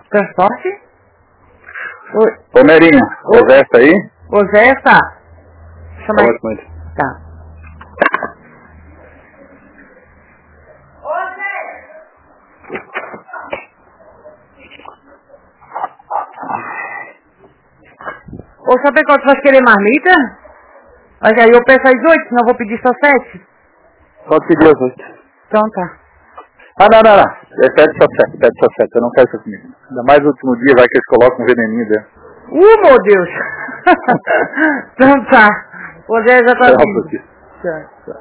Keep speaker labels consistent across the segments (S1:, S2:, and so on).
S1: Transporte?
S2: Ô Merinha, o Zé tá aí?
S1: O Zé está. Chama
S2: Fala com ele.
S1: Tá. Ô, sabe quanto vai querer marmita? Mas aí eu peço as 8, senão eu vou pedir só 7.
S2: Pode pedir as 8.
S1: Então tá.
S2: Ah, não. Pede só 7. Eu não quero essa comida. Ainda mais no último dia, vai que eles colocam um veneninho dentro.
S1: Meu Deus! Então tá. O Zé já tá vindo. Tchau.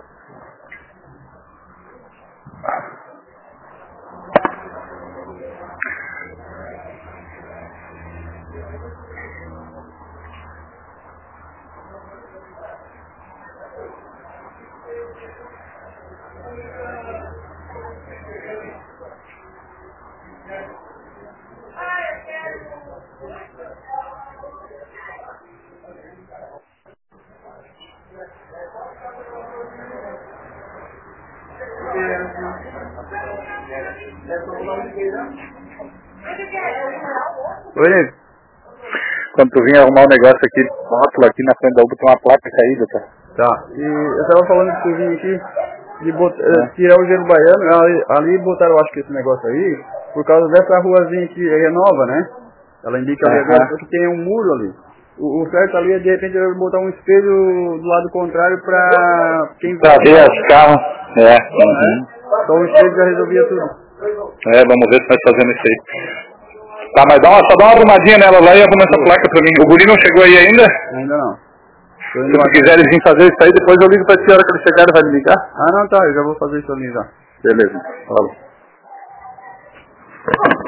S2: Oi, nego. Quando tu vinha arrumar um negócio aqui, rótulo aqui na frente da UBA, tem uma placa caída, tá?
S3: Tá, e eu tava falando que tu vinha aqui de tirar o gelo baiano, ali botaram, acho que esse negócio aí, por causa dessa ruazinha que é nova, né? Ela indica ali agora que tem um muro ali. O certo ali é de repente botar um espelho do lado contrário pra quem
S2: pra ver os carros.
S3: Então o espelho já resolvia tudo.
S2: Vamos ver se nós fazemos isso aí. Tá, mas só dá uma arrumadinha nela lá e arruma essa placa pra mim. O guri não chegou aí ainda?
S3: Ainda não.
S2: Se tu quiseres vir fazer isso aí, depois eu ligo pra ti, a hora que ele chegar ele vai me ligar.
S3: Ah, não, tá, eu já vou fazer isso ali já.
S2: Beleza, falou.